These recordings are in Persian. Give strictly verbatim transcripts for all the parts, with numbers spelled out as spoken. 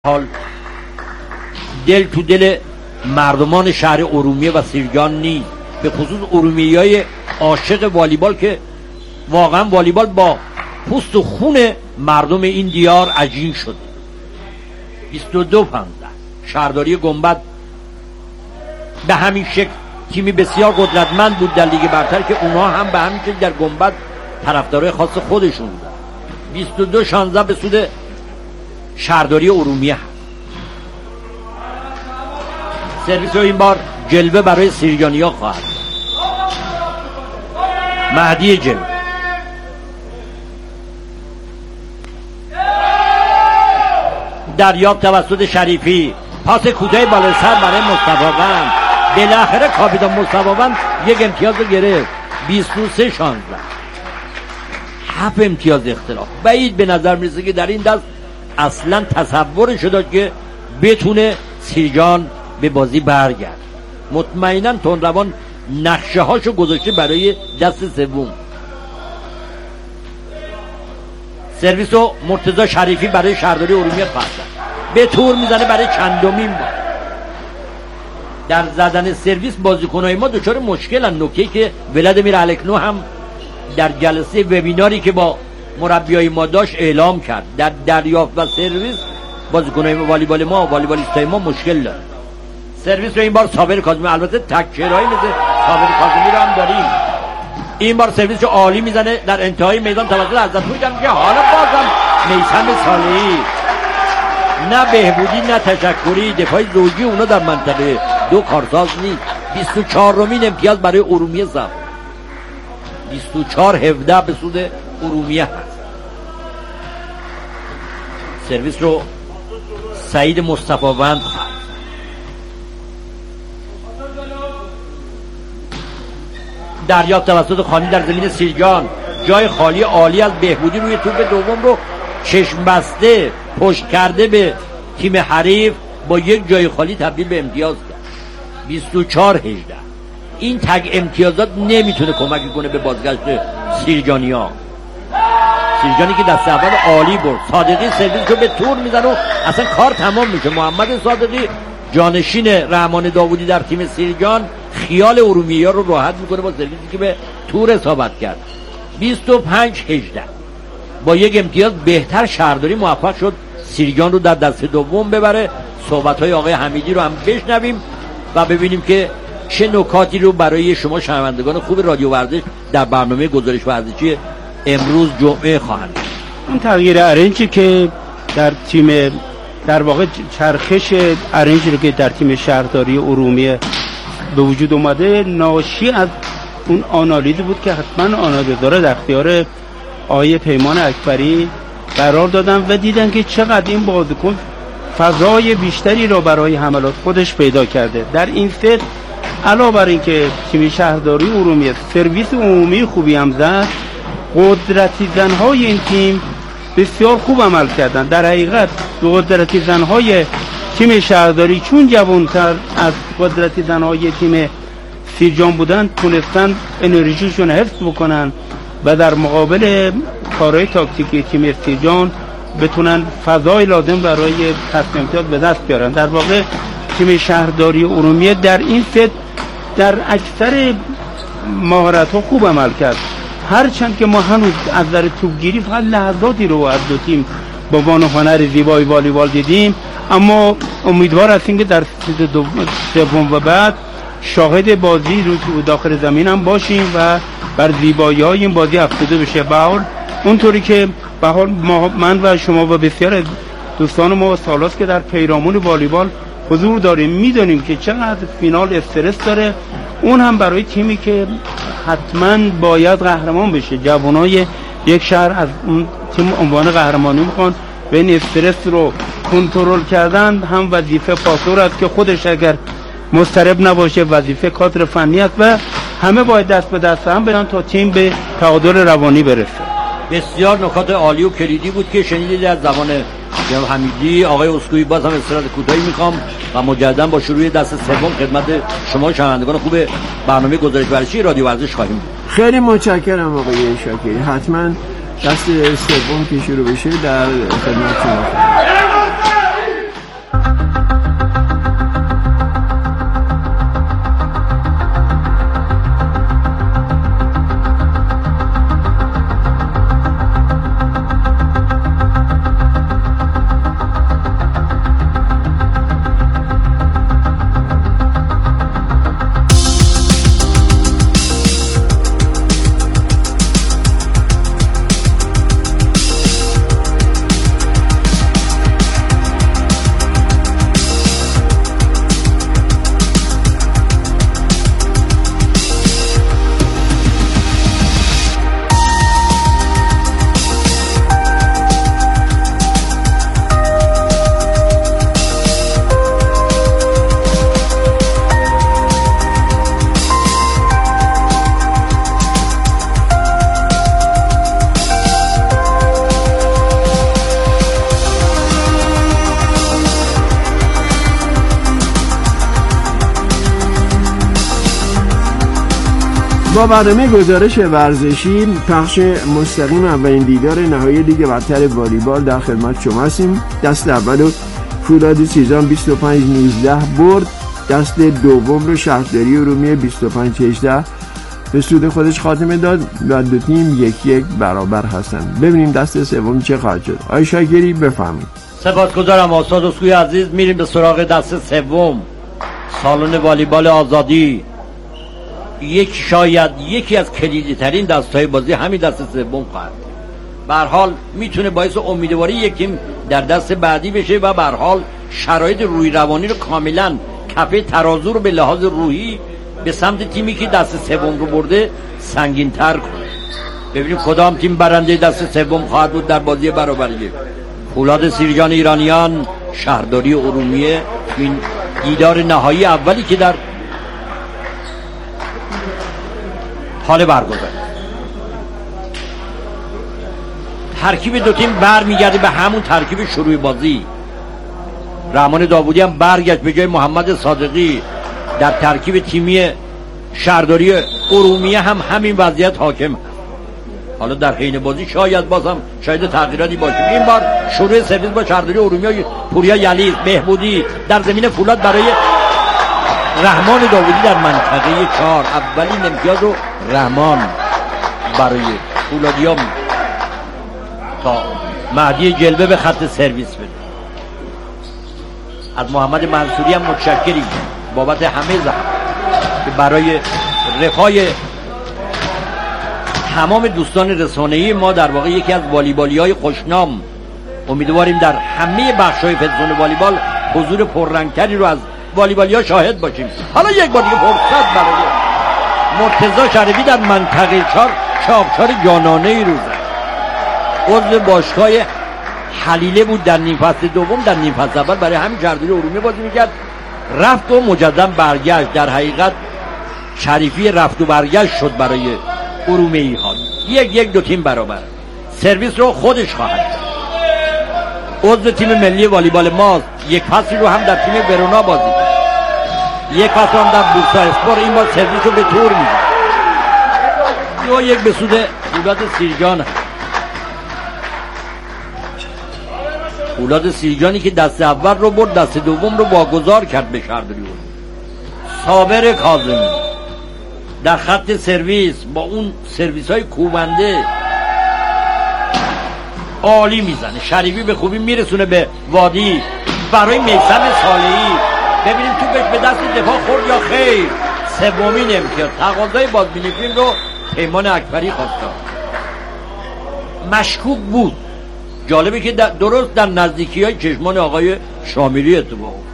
حال دل تو دل مردمان شهر ارومیه و سیرجان نیست، به خصوص ارومیه‌های عاشق والیبال که واقعا والیبال با پوست و خون مردم این دیار عجین شده. بیست و دو پانزده شهرداری گنبد به همین شکل تیمی بسیار قدرتمند بود در لیگ برتر که اونها هم به همین شکل در گنبد طرفدارای خاص خودشون بودن. بیست و دو شانزده به سود شهرداری ارومیه هست. سرویس رو این بار جلوه برای سیرجانیا خواهد مهدی جلوه دریاب توسط شریفی، پاس کوتاه بالا سر برای مصطفی. بالاخره کاپیتان مصطفی یک امتیاز رو گرفت. بیست و سه شانزده هفت امتیاز اختلاف. بعید به نظر میرسه که در این دست اصلا تصورش داشت که بتونه سیرجان به بازی برگرد. مطمئنا تندروان نقشه هاشو گذاشته برای دست سوم. سرویس رو مرتضی شریفی برای شهرداری ارومیه خواهد به طور میزنه برای چندمین بار. در زدن سرویس بازیکنای ما دچار مشکلن. نکته که ولادیمیر الکنو هم در جلسه وبیناری که با مربیای ما داشت اعلام کرد، در دریافت و سرویس بازیکنای والیبال ما و والیبالیستای ما مشکل داره. سرویس رو این بار صابر کاظمی، البته تکچرایی مثل صابر کاظمی رو هم داریم. این بار سرویس رو عالی میزنه در انتهای میدان توسط حضرت میگم که حالا بازم میثم صالحی، نه بهبودی نه تشکری، دفاع زوجی اونا در منطقه دو کارساز نیست. بیست و چهارمین امتیاز برای ارومیه ضبط. بیست و چهار هفده به سود ارومیه هست. سرویس رو سعید مصطفی‌وند دریافت توسط خانی در زمین سیرجان، جای خالی عالی از بهبودی روی توپ دوم رو چشم بسته پشت کرده به تیم حریف، با یک جای خالی تبدیل به امتیاز کرد. بیست و چهار هجده این تگ امتیازات نمیتونه کمک کنه به بازگشت سیرجانیا. سیرجانی که دست اول عالی برد. صادقی سرویس رو به طور میزنه و اصلا کار تمام میشه. محمد صادقی جانشین رحمان داوودی در تیم سیرجان خیال ارومیه ها رو راحت میکنه با سرویسی که به تور اصابت کرد. بیست و پنج هجده با یک امتیاز بهتر شهرداری موفق شد سیرجان رو در دست دوم ببره. صحبت‌های آقای حمیدی رو هم بشنویم و ببینیم که چه نکاتی رو برای شما شنوندگان خوب رادیو ورزش در برنامه گزارش ورزشی امروز جمعه خواهند. اون تغییر ارنجی که در تیم، در واقع چرخش ارنجی رو که در تیم شهرداری ارومیه به وجود اومده ناشی از اون آنالیزی بود که حتما آنالیزدارا در اختیار آقای پیمان اکبری قرار دادن و دیدن که چقدر این بازیکن فضای بیشتری را برای حملات خودش پیدا کرده. در این ست علاوه بر اینکه تیم شهرداری ارومیه سرویس عمومی خوبی هم زد، قدرتی زنهای این تیم بسیار خوب عمل کردن. در حقیقت قدرتی زنهای تیم شهرداری چون جوانتر از قدرتی زنهای تیم سیرجان بودن تونستن انرژیشون حفظ بکنن و در مقابل کارهای تاکتیکی تیم سیرجان بتونن فضای لازم برای کسب امتیاز به دست بیارن. در واقع تیم شهرداری ارومیه در این ست در اکثر مهارت‌ها خوب عمل کرد، هرچند که ما هنوز از نظر توپگیری فقط لحظاتی رو از دو تیم با بان و هنر زیبای والیبال دیدیم، اما امیدوار هستیم که در ست سوم و بعد شاهد بازی رو تو داخل زمین هم باشیم و بر زیبایی‌های این بازی افزوده بشه. به حال اونطوری که به حال من و شما و بسیار از دوستان ما و سالاست که در پیرامون والیبال حضور داریم میدونیم که چقدر فینال استرس داره، اون هم برای تیمی که حتما باید قهرمان بشه. جوانای یک شهر از اون تیم عنوان قهرمانی میخوان و این استرس رو کنترل کردن هم وظیفه پاسور است که خودش اگر مضطرب نباشه وظیفه کادر فنی است و همه باید دست به دست هم برن تا تیم به تعادل روانی برسه. بسیار نکات عالی و کلیدی بود که شنیدید از زبان جناب حمیدی. آقای اسکوئی باز هم استراحت کوتاهی میخوام و مجددا با شروع دست سوم خدمت شما شنوندگان خوب برنامه گزارش ورزشی رادیو ورزش خواهیم بود. خیلی متشکرم آقای شاکری. حتما دست سوم که شروع بشه در خدمت شما. با برنامه گزارش ورزشی پخش مستقیم اولین دیدار نهایی لیگ برتر والیبال در خدمت شما هستیم. دست اول فولاد سیزان بیست و پنج نوزده برد، دست دوم رو شهرداری ارومیه بیست و پنج هجده به سود خودش خاتمه داد و دو تیم یک یک برابر هستند. ببینیم دست سوم چه خواهد شد. آقای شاکری بفرمایید. سپاسگزارم استاد اسکوی عزیز. میریم به سراغ دست سوم، سالن والیبال آزادی. یک شاید یکی از کلیدی ترین دست‌های بازی همین دست سوم خواهد. به هر حال میتونه باعث امیدواری یک تیم در دست بعدی بشه و به هر حال شرایط روحی روانی رو کاملا کفه ترازو رو به لحاظ روحی به سمت تیمی که دست سوم رو برده سنگین‌تر کنه. ببینیم کدام تیم برنده دست سوم خواهد بود در بازی برابری. فولاد سیرجان ایرانیان، شهرداری ارومیه. این دیدار نهایی اولی که در حال برگزار. ترکیب دو تیم برمیگرده به همون ترکیب شروع بازی. رحمان داوودی هم برگشت به جای محمد صادقی. در ترکیب تیمی شهرداری ارومیه هم همین وضعیت حاکم. حالا در حین بازی شاید بازم شاید تغییراتی باشه. این بار شروع سرویس با شهرداری ارومیه پوریا یلیز بهبودی در زمین فولاد برای رحمان داوودی در منطقه چهار. اولین امتیاز رو رحمان برای فولادیام تا مهدی جلوه به خط سرویس بده. از محمد منصوری هم متشکریم بابت همه زحمت که برای رفاه تمام دوستان رسانه‌ای ما در واقع یکی از والیبالی‌های خوشنام. امیدواریم در همه بخش‌های فدراسیون والیبال حضور پررنگتری رو از والیبالی‌ها شاهد باشیم. حالا یک بار دیگه فرصت برای مرتضی شریفی در منطقه چهار چاپچار جانانه‌ای رو زد. عضو باشگاه حلیله بود در نیم فصل دوم. در نیم فصل اول برای همین شهرداری ارومیه بازی می‌کرد، رفت و مجددا برگشت. در حقیقت شریفی رفت و برگشت شد برای ارومیه‌ای ها. یک یک دو تیم برابر. سرویس رو خودش خواهد کرد. عضو تیم ملی والیبال ماست. یک فصلی رو هم در تیم ورونا بازی کرد، یک فصل هم در بورسا اسپور. این بار سرویس رو به تور میده. دو یک به سود فولاد سیرجان. فولاد سیرجانی که دست اول رو برد، دست دوم رو واگذار کرد به شهرداری. صابر کاظمی در خط سرویس با اون سرویس های کوبنده عالی میزنه. شریفی به خوبی میرسونه به وادی برای میثم صالحی. ببینیم توپش به دست دفاع خورد یا خیر. سومین امتیاز. تقاضای بازبینی فیلم رو پیمان اکبری خواست. مشکوک بود. جالبه که در درست در نزدیکی های چشمان آقای شامیری اتفاق افتاد.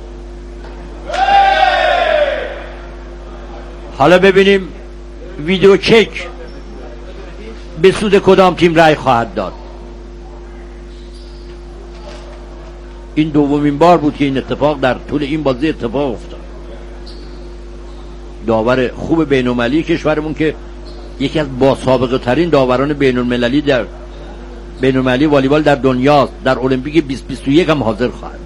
حالا ببینیم ویدیو چک به سود کدام تیم رأی خواهد داد. این دومین بار بود که این اتفاق در طول این بازی اتفاق افتاد. داور خوب بین‌المللی کشورمون که یکی از باسابقه ترین داوران بین‌المللی در بین‌المللی والیبال در دنیاست. در المپیک بیست بیست و یک هم حاضر خواهد.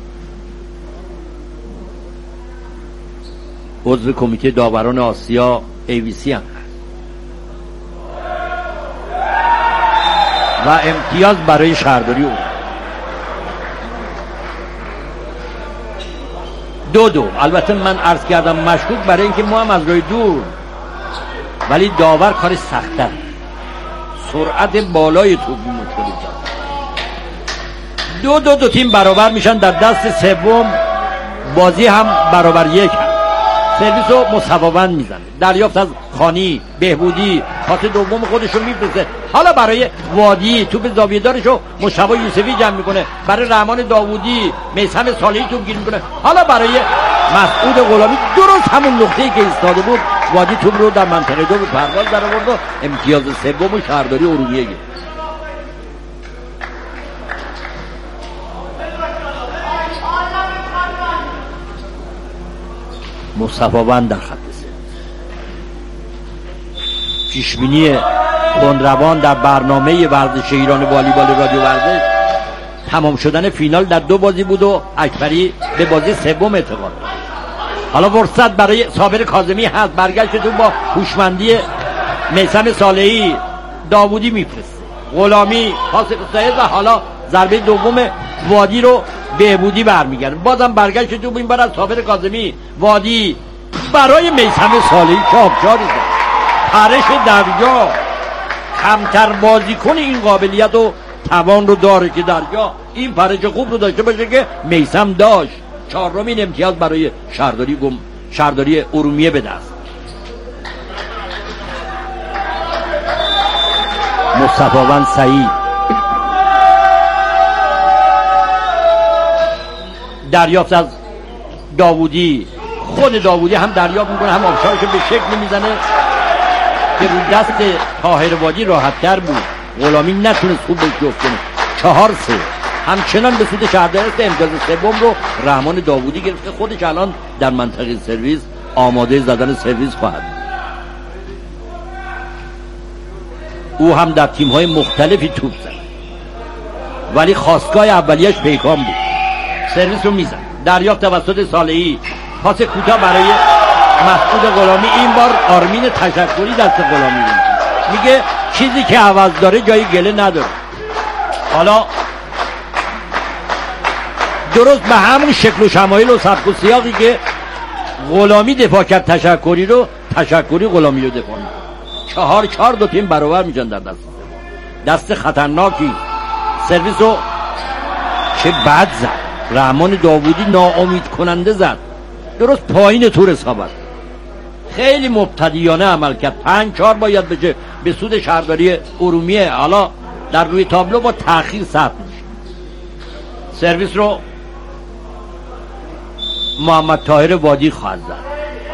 عضو کمیته داوران آسیا ای وی سی هم هست. و امتیاز برای شهرداری اون. دو دو. البته من عرض کردم مشکوک برای اینکه ما هم از روی دور، ولی داور کار سخت‌تر، سرعت بالای توپ مشکلی داره. دو دو دو تیم برابر میشن. در دست سوم بازی هم برابر یک هم. سرویس رو مساوابند میزنه. دریافت از خانی بهبودی خط دوم خودش رو میفرسته. حالا برای وادی توپ زاویه دارش رو مشتبه یوسفی جمع میکنه. برای رحمان داوودی میثم صالحی توپ گیر میکنه. حالا برای مسعود غلامی درست همون نقطه‌ای که ایستاده بود وادی توپ رو در منطقه دو به پرواز در آورد و امتیاز سوم شهرداری ارومیه گرفت. مصطفی در خط سه. پیشبینی بندروان در برنامه ورزش ایران والیبال رادیو ورزش تمام شدن فینال در دو بازی بود و اکبری به بازی سوم اعتقاد داشت. حالا فرصت برای صابر کاظمی هست، برگشت تو با هوشمندی میثم صالحی داوودی میفرسته، غلامی پاس سعید و حالا ضربه دوم وادی رو بهبودی برمیگرده، بازم برگشت تو این بار از صابر کاظمی وادی برای میثم صالحی که آبجاری زد. پرش دریا کمتر بازیکن این قابلیت و توان رو داره که دریا این پرش خوب رو داشته باشه که میثم داشت. چهارمین امتیاز برای شهرداری گم شهرداری ارومیه به دست. مصطفی سعید دریافت از داوودی، خود داوودی هم دریافت میکنه هم آبشارش به شکل میزنه که رو دست طاهر وادی راحت‌تر بود. غلامی نتونست خوب بهش جفت کنه. چهار سه همچنان به سود شهرداری است. امتیاز سوم رو رحمان داوودی گرفته، خودش الان در منطقه سرویس آماده زدن سرویس خواهد. او هم در تیم‌های مختلفی توپ زد ولی خواستگاه اولیش پیکان بود. سرویس رو میزن، دریافت توسط صالحی، پاس کوتاه برای مسعود غلامی. این بار آرمین تشکری دست غلامی میگه چیزی که عوض داره جای گله نداره. حالا درست به همون شکل و شمایل و سبک و سیاقی که غلامی دفاع کرد تشکری رو، تشکری غلامی رو دفاع میکنه. چهار چهار دو تیم برابر میشن در دست دست خطرناکی. سرویس رو چه بد زد رحمان داوودی، ناامید کننده زد، درست پایین تور اصابت. خیلی مبتدیانه عمل کرد. پنج چهار باید بشه به سود شهرداری ارومیه. حالا در روی تابلو با تأخیر ثبت میشه. سرویس رو محمد طاهر وادی خواهد زد.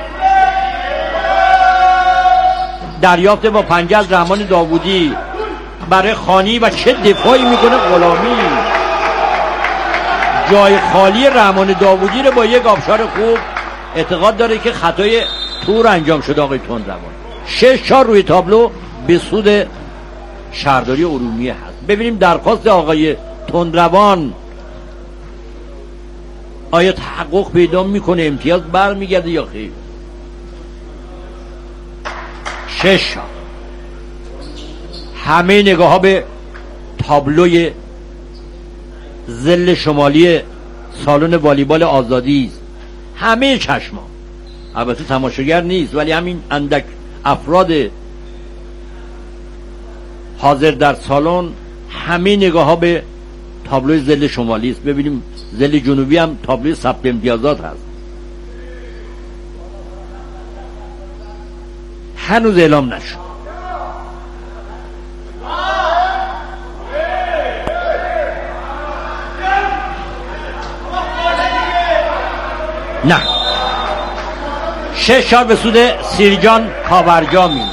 دریافت با پنجه از رحمان داوودی برای خانی و چه دفاعی میکنه غلامی. جای خالی رحمان داوودی رو با یک آبشار خوب اعتقاد داره که خطای تور انجام شده آقای تندروان. شش چهار روی تابلو به سود شهرداری ارومیه هست. ببینیم درخواست آقای تندروان آیا تحقق پیدا میکنه، امتیاز برمیگرده یا خیر. شش همه نگاه ها به تابلوی ظل شمالی سالن والیبال آزادی است. همه چشما، البته تماشاگر نیست ولی همین اندک افراد حاضر در سالن، همه نگاه ها به تابلوی ظل شمالی است. ببینیم ظل جنوبی هم تابلوی ثبت امتیازات هست. هنوز اعلام نشد. نه، شش چهار به سود سیرجان کاورجا می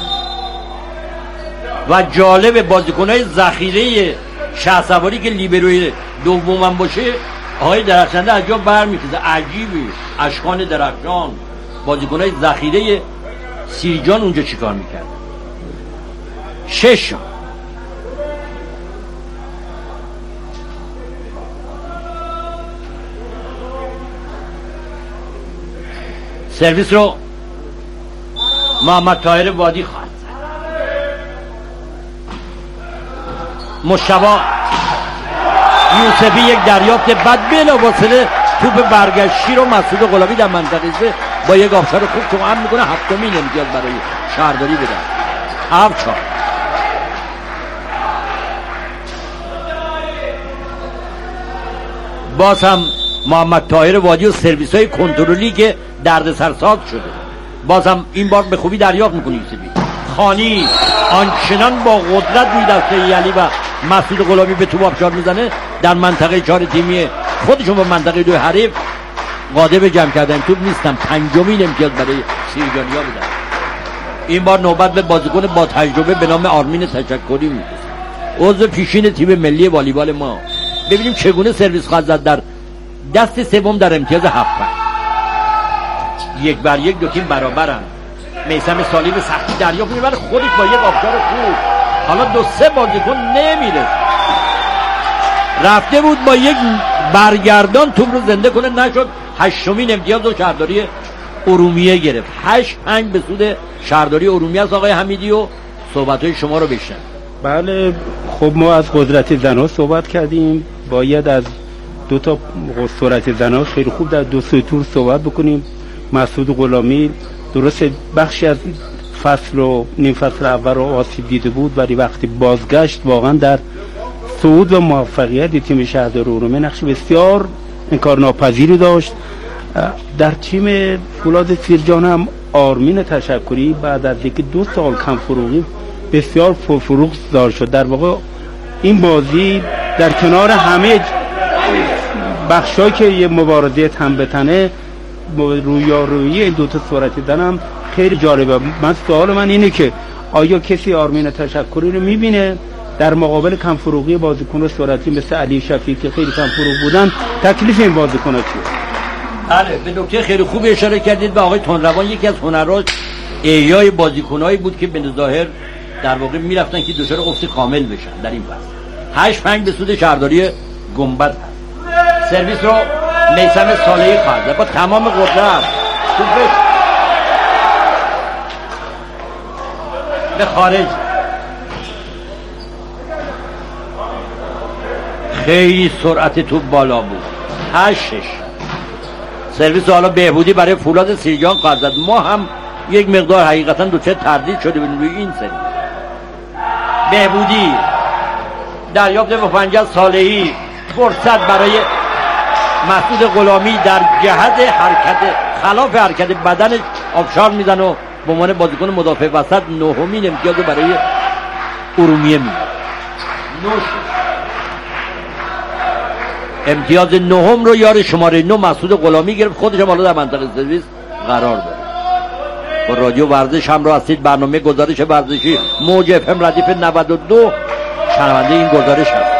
و جالب بازیکنهای ذخیره شهسواری که لیبروی دومم باشه آقای درخشنده از جا برمی‌خیزه. عجیبه. اشکان درخشان بازیکنهای ذخیره سیرجان اونجا چیکار میکرد. شش سرویس رو محمد طاهر وادی خواهد زد. مشتبه یوسفی یک دریافت بد بلافاصله توپ برگشتی رو مسعود غلامی در منطقه سه با یک آبشار خوب توأم میکنه. هفتمین امتیاز برای شهرداری بده. هفت چهار باز هم محمد طاهر وادی و سرویس های کنترلی که درد سرساز شده باز هم این بار به خوبی دریافت میکنه. یوسفی خانی آنچنان با قدرت روی دسته یلی و مسعود غلامی به توپ آبشار میزنه در منطقه چهار تیمی خودشون با منطقه دو حریف قادر به جمع کردن توپ نیستن. پنجمین امتیاز برای سیرجانیا بودن. این بار نوبت به بازیکن با تجربه به نام آرمین تشکری میرسه، عضو پیشین تیم ملی والیبال ما. ببینیم چگونه سرویس خواهد زد در دست سوم در امتیاز هفت. یک بر یک دو تیم برابرن. میثم صالحی به سختی دریافت می‌کنه خودش با یک آبشار خوب. حالا دو سه بازیکن نمیره. رفته بود با یک برگردان توپ رو زنده کنه، نشد. هشتمین امتیاز و شهرداری ارومیه گرفت. هشت پنج به سود شهرداری ارومیه است. آقای حمیدی و صحبت‌های شما رو بشنویم. بله، خب ما از قدرت زنها صحبت کردیم، باید از دو تا قدرت زنها خیلی خوب در دو سطور صحبت بکنیم. مسعود غلامی درست بخشی از فصل و نیم فصل اول رو آسیب دیده بود، ولی وقتی بازگشت واقعا در صعود و موفقیت تیم شهرداری ارومیه نقش بسیار انکارناپذیری داشت. در تیم فولاد سیرجان هم آرمین تشکری بعد از یک دو سال کم فروغی بسیار پرفروغ دار شد. در واقع این بازی در کنار همه بخشایی که یه مبارزه تن به تنه رویارویی این دوتا صورتی دنم خیلی جالبه. من سوال من اینه که آیا کسی آرمین تشکری رو میبینه در مقابل کم فروغی بازیکن صورتی مثل علی شفیعی که خیلی کم فروغ بودن؟ تکلیف این بازیکن ها چیه؟ بله، به نکته خیلی خوب اشاره کردید و آقای تندروان یکی از هنرها احیای بازیکنایی بود که به ظاهر در واقع میرفتن که دچار افت کامل بشن در این فصل. هشت پنج به سود شهرداری گنبد هست. سرویس رو میثم صالحی خواهد با تمام قدرت توپش به خارج. خیلی سرعت توپ بالا بود. هشت شش. سرویس حالا بهبودی برای فولاد سیرجان خواهد زد. ما هم یک مقدار حقیقتا دوچه تردید شده بودیم روی این سری. بهبودی دریافت با پنجه صالحی، فرصت برای مسعود غلامی در جهت حرکت خلاف حرکت بدنش آبشار میزن و به عنوان بازیکن مدافع وسط نهمین امتیاز برای ارومیه میده. نوش امتیاز نهم رو یار شماره نه مسعود غلامی گرفت. خودش هم حالا در منطقه سرویس قرار داره. با رادیو ورزش هم رو هستید. برنامه گزارش ورزشی موج اف ام ردیف نود و دو شنونده این گزارش هست.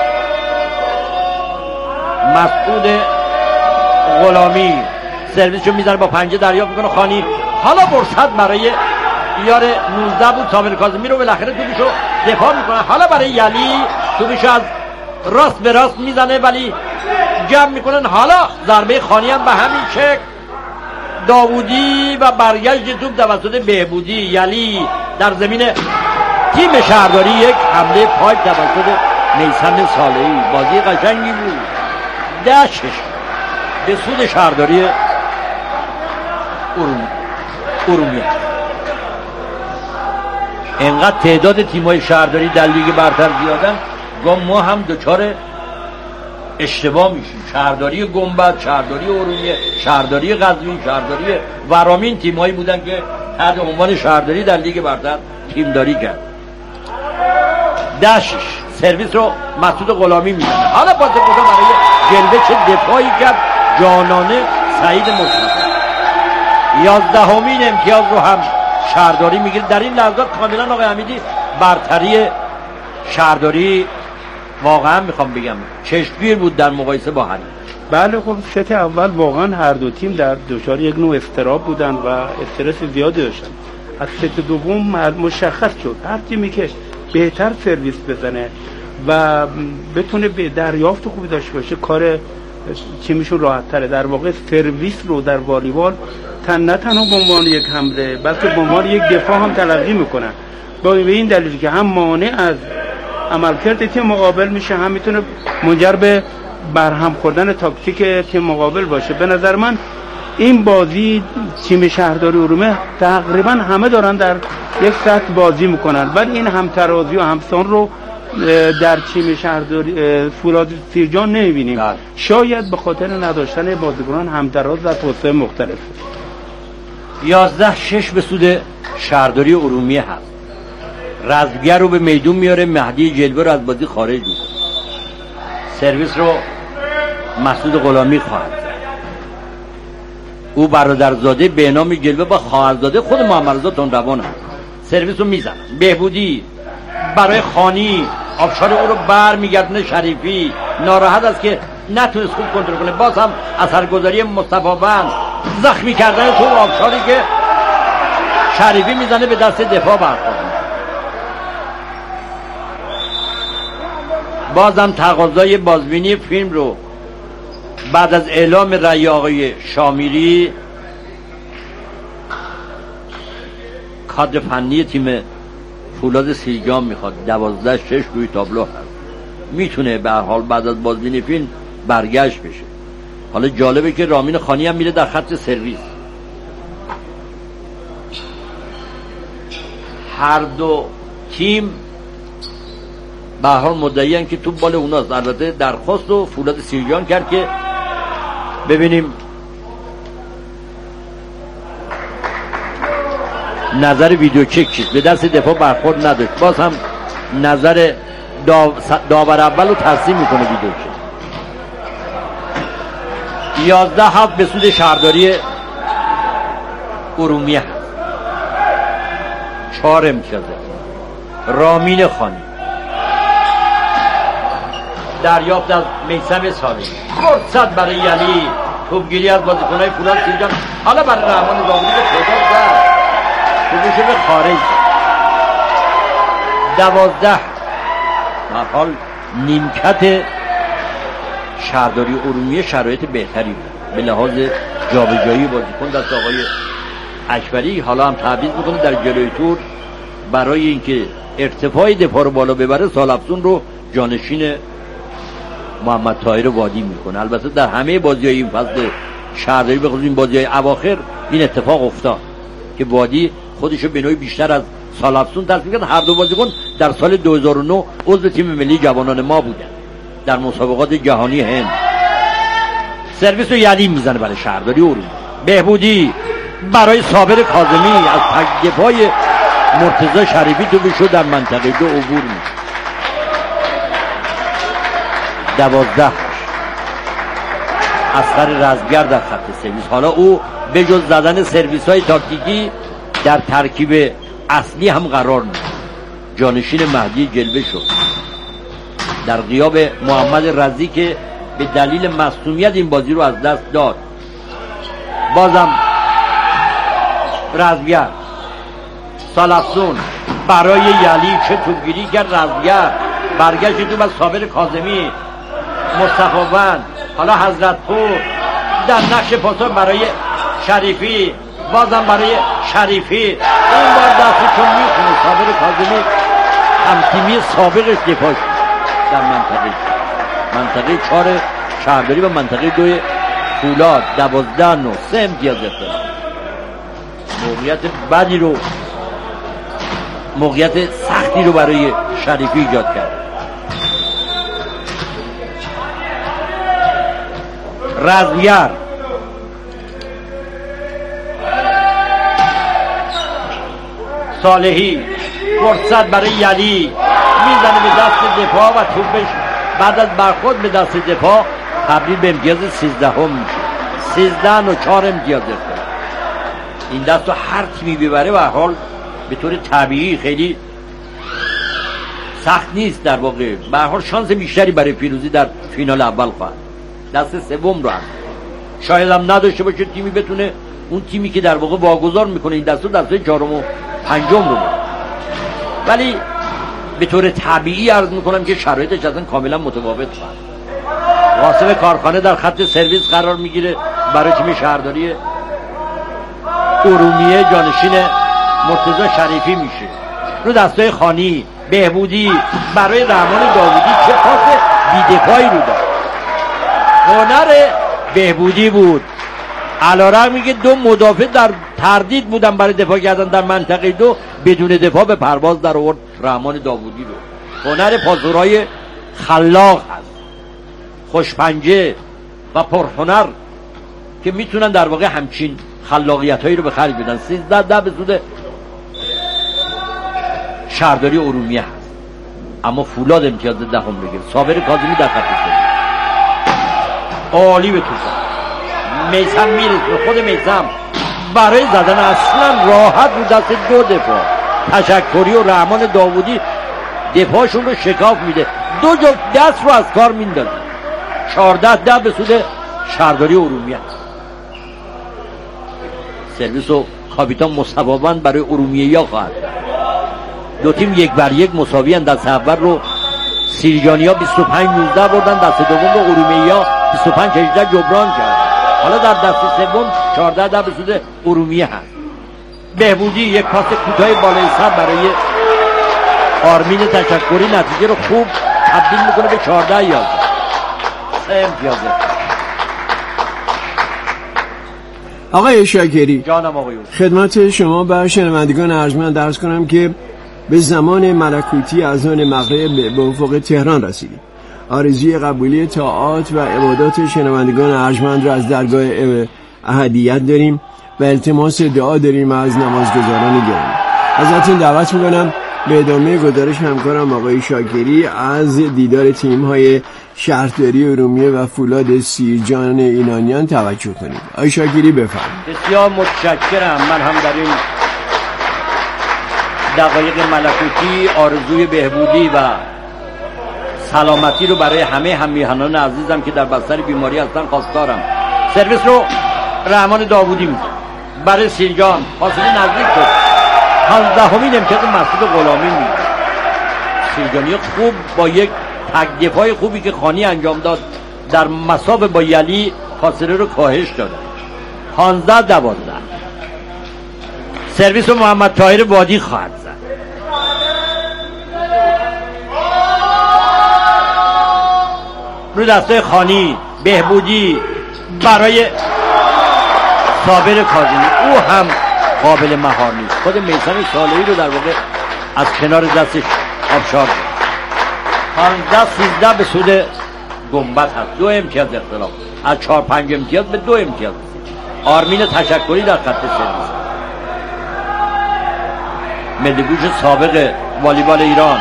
مسعود غلامی سرویس رو میزنه با پنجه دریافت میکنه خانی. حالا فرصت برای یار نوزده بود سامر کاظمی رو بالاخره توپشو دفاع میکنه. حالا برای یلی توپشو از راست به راست میزنه ولی جمع میکنن. حالا ضربه خانی هم به همین شکل داوودی و برگشت توپ توسط بهبودی. یلی در زمین تیم شهرداری یک حمله پای توسط میثم صالحی. بازی قشنگی بود. دشش به سود شهرداری ارومیه. اینقدر تعداد تیم‌های شهرداری در لیگ برتر زیادن گام ما هم دچار اشتباه میشیم. شهرداری گنبد، شهرداری ارومیه، شهرداری قزوین، شهرداری ورامین تیم‌هایی بودن که تحت عنوان شهرداری در لیگ برتر تیمداری کرد. دشش سرویس رو مسعود غلامی میزنه. حالا باز خدا برای جلوه چه دفاعی کرد جانانه سعید مصطفی. یازدهمین امتیاز رو هم شهرداری میگیره. در این لحظات کاملا آقای حمیدی برتری شهرداری واقعا میخوام بگم چشمگیر بود در مقایسه با حریف. بله، خب ست اول واقعا هر دو تیم در دچار یک نوع اضطراب بودن و استرس زیادی داشتن. از ست دوم مشخص شد هر تیمی که بهتر سرویس بزنه و بتونه به دریافت خوبی داشته باشه کار تیمشون راحت تره. در واقع سرویس رو در والیبال تن نه تنها به عنوان یک حمله بلکه به عنوان یک دفاع هم تلقی میکنن. با این دلیل که هم مانع از عملکرد تیم مقابل میشه، هم میتونه منجر به برهم خوردن تاکتیک تیم مقابل باشه. به نظر من این بازی تیم شهرداری ارومیه تقریبا همه دارن در یک سطح بازی میکنن، ولی این همترازی و همسان رو در تیم شهرداری فولاد سیرجان نمیبینیم. شاید به خاطر نداشتن بازیکنان همتراز در پست‌های مختلف. یازده شش به سود شهرداری ارومیه هست. رزمگر رو به میدون میاره. مهدی جلوه رو از بازی خارج میکنه. سرویس رو مسعود غلامی خواهد زد. او برادرزاده به نام جلوه با خواهرزاده خود محمدرضا تندروان هست. سرویس رو میزنن. بهبودی برای خانی آبشار او رو بر میگردونه. شریفی ناراحت است که نتونست خوب کنترل کنه. باز هم اثرگذاری مصطفی بند زخمی کردن تو آبشاری که شریفی میزنه به دست دفاع برخورد. بازم تقاضای بازبینی فیلم رو بعد از اعلام رأی آقای شامیری کادر فنی تیم فولاد سیرجان میخواد دوازده شش روی تابلو هست، میتونه به هر حال بعد از بازبینی فیلم برگشت بشه. حالا جالبه که رامین خانی هم میره در خط سرویس. هر دو تیم به هر حال مدعیان که توپ بال اوناست. البته درخواست و فولاد سیرجان کرد که ببینیم نظر ویدیو چک چیست. به دست دفاع برخورد نداشت. باز هم نظر داور اول رو ترسیم میکنه ویدیو چک. یازده هفت به سود شهرداری ارومیه هست. چهار امتیازه. رامین خانی دریافت از میثم صالحی، فرصت برای یلی، توپگیری از بازیکن‌های فولاد سیرجان. حالا برای رحمان داوودی به خدا زد، توپش به خارج. دوازده در حال نیمکت شهرداری ارومیه شرایط بهتری بود به لحاظ جابجایی بازیکن. دست آقای اکبری حالا هم تعویض میکنه در جلوی تور برای اینکه ارتفاع دفاع رو بالا ببره. سالافزون رو جانشین محمد طاهر وادی میکنه. البته در همه بازی‌های این فصل شهرداری به خصوص این بازی‌های اواخر این اتفاق افتاد که وادی خودشو به نوعی بیشتر از سالافزون تصفیه کرد. هر دو بازیکن در سال دو هزار و نه عضو تیم ملی جوانان ما بودن در مسابقات جهانی هند. سرویس رو یعنی میزنه برای شهرداری ارومیه. بهبودی برای صابر کاظمی از تک دفاع مرتضی شریفی تو بشو در منطقه دو عبور میشه. دوازده اصغر رزمگر در خط سرویس. حالا او به جز زدن سرویس های تاکتیکی در ترکیب اصلی هم قرار میده. جانشین مهدی جلوه شد در غیاب محمد رضی که به دلیل مصونیت این بازی رو از دست داد. بازم رزمگر، سالافزون برای یلی چه توپگیری کرد. رزمگر برگشت تو بس صابر کاظمی، مصطفی بند، حالا حضرت پور در نقش پاسور برای شریفی، بازم برای شریفی. این بار دستی چون میخونه صابر کاظمی همتیمی سابقش دفاع در منطقه منطقه چهار شهرداری و منطقه دوی فولاد. دوازده نو سه امتیاز اختلاف. موقعیت بدی رو موقعیت سختی رو برای شریفی ایجاد کرد. رزمگر صالحی فرصت برای یلی میزنه به دست دفاع و توپش بعد از برخورد به دست دفاع تبدیل به امتیاز سیزده هم میشه. سیزده و چهار امتیاز اختلاف. این دست رو هر تیمی ببره و حال به طور طبیعی خیلی سخت نیست. در واقع به هر حال شانس بیشتری برای پیروزی در فینال اول خواهد. دست سوم رو هم شاید هم نداشته باشه تیمی بتونه اون تیمی که در واقع واگذار میکنه این دست رو دسته چهارم و پنجم رو بره. ولی به طور طبیعی عرض میکنم که شرایطش اصلا کاملا متفاوت خواهد. قاسم کارخانه در خط سرویس قرار میگیره برای تیم شهرداری ارومیه. جانشین مرتضی شریفی میشه. رو دستای خانی. بهبودی برای رحمان داوودی چه پاس بی‌دفاعی رو داد. هنر بهبودی بود. علیرغم اینکه دو مدافع در تردید بودن برای دفاع کردن در منطقه دو، بدون دفاع به پرواز در آورد رحمان داوودی رو. هنر پاسورهای خلاق هست، خوشپنجه و پرهنر که میتونن در واقع همچین خلاقیت هایی رو به خرج بدن. سیزده ده به سود شهرداری ارومیه هست. اما فولاد امتیاز ده هم بگیر. صابر کاظمی در خط سرویس عالی به توپ. میثم میرسه. خود میثم برای زدن اصلا راحت رو دست دو دفاع تشکری و رحمان داوودی دفاعشون رو شکاف میده. دو جفت دست رو از کار میندازه. چهارده ده به سود شهرداری ارومیه. سرویس و کاپیتان مصطفی بند برای ارومیه یا خواهد. دو تیم یک بر یک مساوی اند. دست اول رو سیرجانیا بیست و پنج نوزده بردن، دست دوم رو ارومیه‌یا بیست و پنج هجده جبران کرد. حالا در دست سوم چهارده ده به سود ارومیه هست. بهبودی یک پاس کوتاه بالای سر برای آرمین تشکری نتیجه رو خوب تبدیل میکنه به چهارده یازده. سه امتیازه. آقای شاکری، جانم آقایون، خدمت شما و شنوندگان ارجمند عرض کنم که به زمان ملکوتی از آن مغرب به افق تهران رسیدیم. آرزوی قبولی طاعات و عبادات شنوندگان ارجمند را از درگاه احدیت داریم و التماس دعا داریم از نمازگزاران گرامی. ازتون دعوت میکنم به ادامه گزارش همکارم آقای شاکری از دیدار تیم‌های شهرداری ارومیه و فولاد سیرجان اینانیان توجه کنید. آقای شاکری بفرمایید. بسیار متشکرم. من هم در این دقایق ملکوتی آرزوی بهبودی و سلامتی رو برای همه همیهنان عزیزم که در بستر بیماری هستن خواستارم. سرویس رو رحمان داوودی میده برای سیرجان، فاصله نزدیک شد. پانزدهمین امتیاز مسعود غلامی میده. سیرجانی خوب با یک تک دفاع خوبی که خانی انجام داد در مساوی با یلی فاصله رو کاهش داد. پانزده دوازده. سرویس رو محمد طاهر وادی خواهد زد. روی دسته خانی بهبودی برای صابر کاظمی، او هم قابل مهار نیست. خود میثم صالحی رو در واقع از کنار دستش آبشار کرد. پانزده سیزده به سود گنبد هست. دو امتیاز اختلاف از چهار پنج امتیاز به دو امتیاز. آرمین تشکری در خط سرویس، ملیگوش سابق والیبال ایران،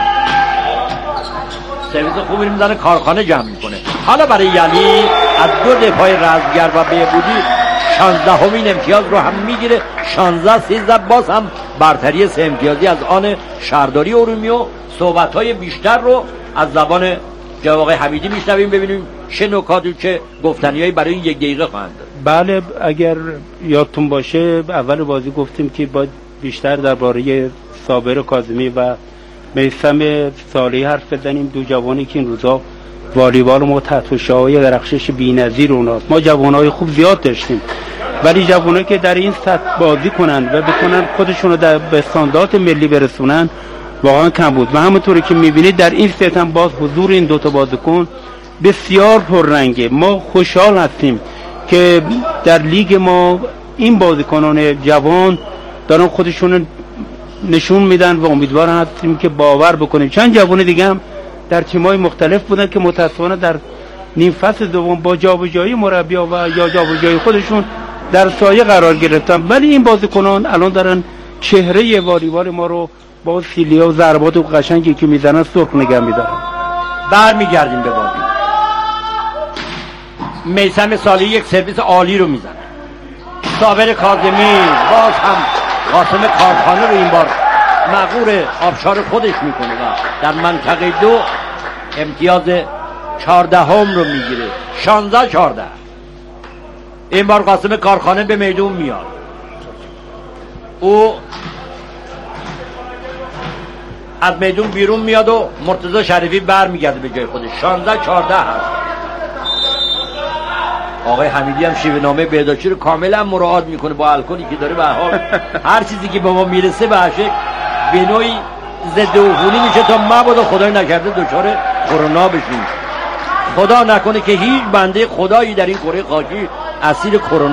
سرویس خوبی میزنه، کارخانه جمع میکنه. حالا برای یلی از دو دفاع رزمگر و بهبودی شانزدهمین امتیاز رو هم میگیره. شانزده سیزده باز هم برتری سه امتیازی از آن شهرداری ارومیه. و صحبت‌های بیشتر رو از زبان جناب آقای حمیدی میشنویم، ببینیم چه نکات و چه گفتنیایی برای این یک دقیقه خواهند داد. بله، اگر یادتون باشه اول بازی گفتیم که باید بیشتر درباره صابر کاظمی و میثم صالحی حرف بزنیم. دو جوانی که این روزا والیبال ما تحت شعاع درخشش بی‌نظیر اوناست. ما جوانای خوب زیاد داشتیم، ولی جوانایی که در این سطح بازی کنن و بتونن خودشون رو در به استاندارد ملی برسونن واقعا کم بود. و همونطوری که می‌بینید در این سطح هم باز حضور این دو تا بازیکن بسیار پررنگه. ما خوشحال هستیم که در لیگ ما این بازیکنان جوان دارن خودشون نشون میدن و امیدوارم هستیم که باور بکنیم. چند جوان دیگه هم در تیم‌های مختلف بودن که متأسفانه در نیم فصل دوم با جابجایی مربی‌ها و یا جابجایی خودشون در سایه قرار گرفتن، ولی این بازیکنان الان دارن چهره والیبال ما رو با سیلیا و ضربات و قشنگی که میزنن سرخ نگه میدارن. برمیگردیم به بازی. میثم صالحی یک سرویس عالی رو میزنه. صابر کاظمی باز هم قاسم کارخانه رو این بار مغرور آبشار خودش میکنه و در منطقه دو امتیاز چهاردهم رو میگیره. شانزده چهارده. این بار قاسم کارخانه به میدون میاد. او از میدون بیرون میاد و مرتضی شریفی برمیگرده به جای خودش. شانزده چهارده هست. آقای حمیدی هم شیوه نامه بهداشتی رو کاملا مراعات میکنه با الکلی که داره. به هر حال هر چیزی که به ما میرسه به عشق به نوعی ضد عفونی میشه تا مبادا خدای نکرده دچار کرونا بشیم. خدا نکنه که هیچ بنده خدایی در این کره خاکی اسیر کرونا